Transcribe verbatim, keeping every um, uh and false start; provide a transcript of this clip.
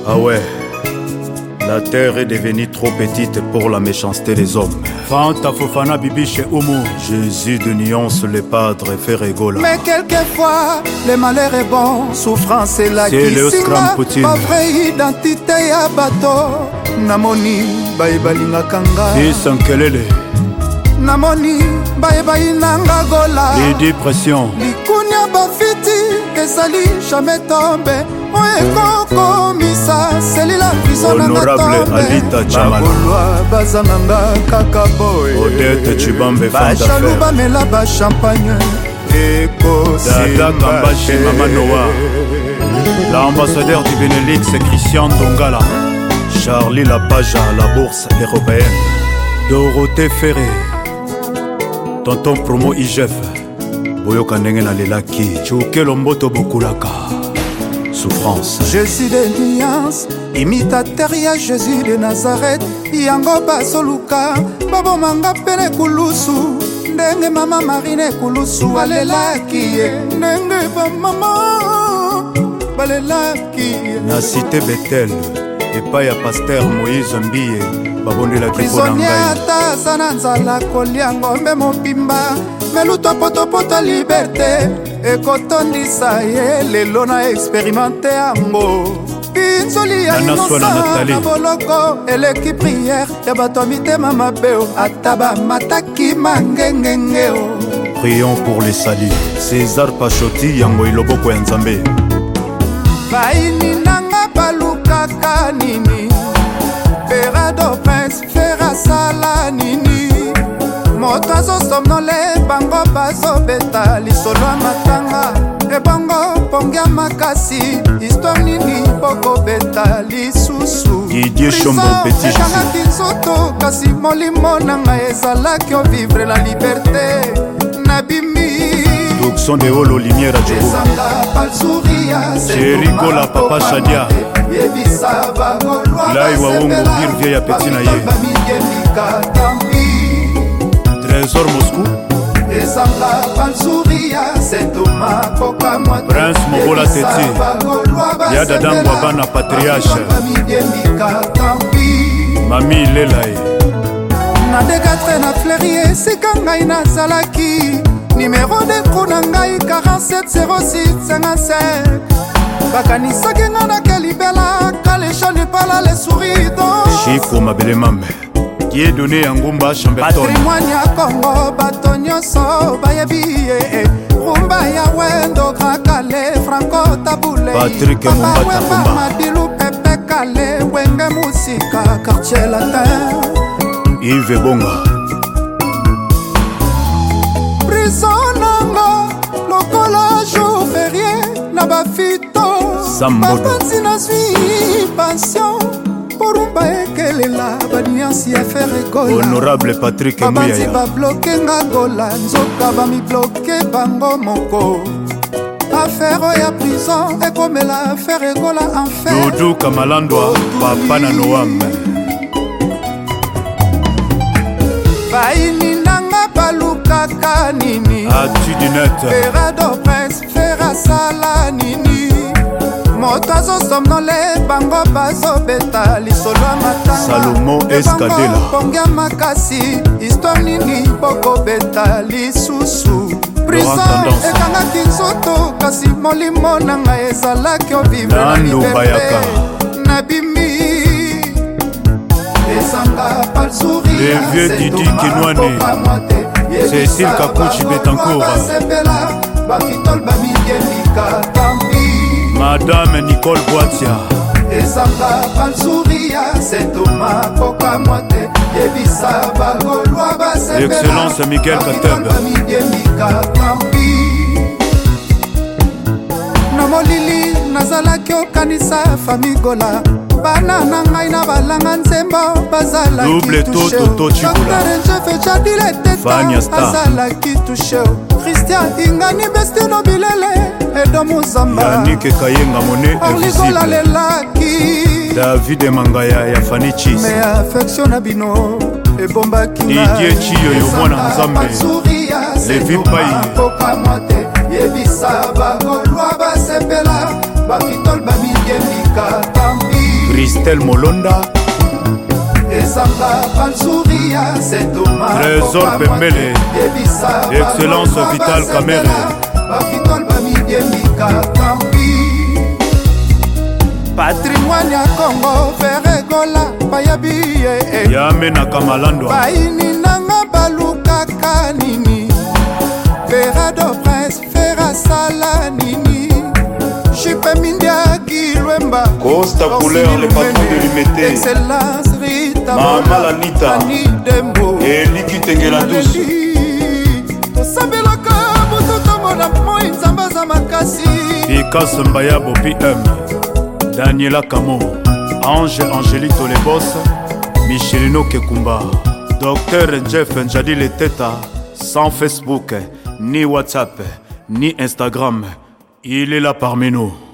Ah ouais, la terre est devenue trop petite pour la méchanceté des hommes. Fanta Fofana Bibi chez Oumu. Jésus de nuance, les padres fait rigoler. Mais quelquefois, le malheur est bon. Souffrance est la kisinga. Pas vraie identité ya bato. Namoni baebalinga kanga. Fils Nkelele. Namoni baebalinanga gola. Les dépressions. Likunya bafiti. Kesali jamais tombé. Komisa selila Honorable Alita Chamal bazanganga kaka boy Odette Chibambe Bachalou bamela ba champagne Dada Kambashi Mama Noah. L'ambassadeur du Benelux Christian Dongala. Charlie Lapage à la bourse européenne. Dorothée Ferré. Tonton Promo I G F. Boyoka ndenge na lelaki Chouke Lomboto Bokulaka. Souffrance. Jésus de nuance, imitateur ya Jésus de Nazareth. Yango basoluka, babo manga pene kulusu. Ndenge mama Marine kulusu, balelaki ye. Ndenge ba mama, balelaki ye. Na cité Bethel, epa ya pasteur Moïse Mbiye, babondela kipo na ngai. Prisonnier ata sana nzala kolia ngombe mobimba. Meluto poto poto liberté. Ekotondisa ye lelo na expérimenté yango pinzoli ya inosa na boloko eleki prière ya bato mitema mabeo ataba mataki mangengengeo. Prions pour les salis. César Pachoti yango iloboko ya Nzambe. Baini nanga balukaka nini Ferado Prince Fera sala nini moto azosomnole bango bazobeta lisolo ya matanga ebongo pongia makasi histoire nini bokobeta lisusu Didier Chombo Petit ekangaki nzoto kasi molimo nanga ezalaki ovivre la liberté nabimi Doxon de Holo Lumière à Djogo Jericho la Papa Shadia Laiwa Wongo Virvie ya Petit na ye Trésor Moscou Prince Mobola Teti Yada Dangwa Bana Patriarche Mami Lelae na dekatre na flerie sika ngai nazalaki numéro de tro na ngai quarante-sept zéro six cinquante-cinq bakanisaki nga na kelibela kalesha lipala le sourido Chico Mabele Mame qui est donné en Ngumba Chamberton. Patrimoine ya Congo, bato nyonso bayebi ye. Rumba ya Wendo, Grand Calais, Franco Taboulé. Patrick Mumbata Kumba. Madilu Pepe Calais, Wenge Musika, Quartier Latin. Yves Bonga. Prison nanga, lokola jour férié, naba fito. Sambodo. Bapanzi na sui pension. Porumba ekelela baniansi ya faire gola. Honorable Patrick Muyaya. Babanzi ba bloqué nga gola nzoka ba mi bloqué bango moko. Affaire ya prison ekomela affaire gola enfer. Doudou Kamalandwa Papa na Noam. Baini nanga balukaka nini. Atu du net. Ferado Prince Fera sala nini. Moto azosomnole bango bazobeta lisolo ya matanga Salomo Escadela pongia makasi histoire nini bokobeta lisusu prison ekangaki nzoto kasi molimo nanga ezalaki ovivre na liberté nabimi esanga palsuri le vieux Didi Kinwane Cécile Kakuchi Betancourt bafitol bamigemika tampi Madame Nicole Boatia Esanga Pansouria c'est Thomas Kokamote Yebisa Bagolwa Basebela Excellence Miguel Kateb Namolili Nazalaki okanisa Famigola Bana na ngai na balanga nzembo bazalaki touché Docteur Njefe Jadile Teta bazalaki touché Christian Ingani Bestino Bilele Edo Muzamba Yannick Kayenga Monet Orligola Lelaki David Mangaya ya Fanny Chis Me affection na bino Ebombaki na Didier Chiyo Yomwana Nzambe Levi Pai Yebisa bagolwa basepela Bafitol bamigemika tampi Christelle Molonda, Ezanga Pansouria, c'est Thomas Trésor Pembele, Excellence Vital Kamere, Bafitol Bamidiemika Kampi, Patrimoine ya Congo, Ferregola, Bayabi, Yamena Kamalando, Baini Nanga Baluka Kanini, Ferrado Prince, Ferra Salanini, Chipe Mindia Kilwemba, Costa Couleur, le patron de l'Humité, Excellence Rita, Mama Lanita, Annie Dembo, et Liki Tengela douce. Sabelaka, Bototomona, Moi Zambaza Makasi, Picasso Mbayabo P M, Daniela Camo, Ange Angelito Les Boss, Michelino Kekumba, Docteur Jeff Njadi Le Teta, sans Facebook, ni WhatsApp, ni Instagram, il est là parmi nous.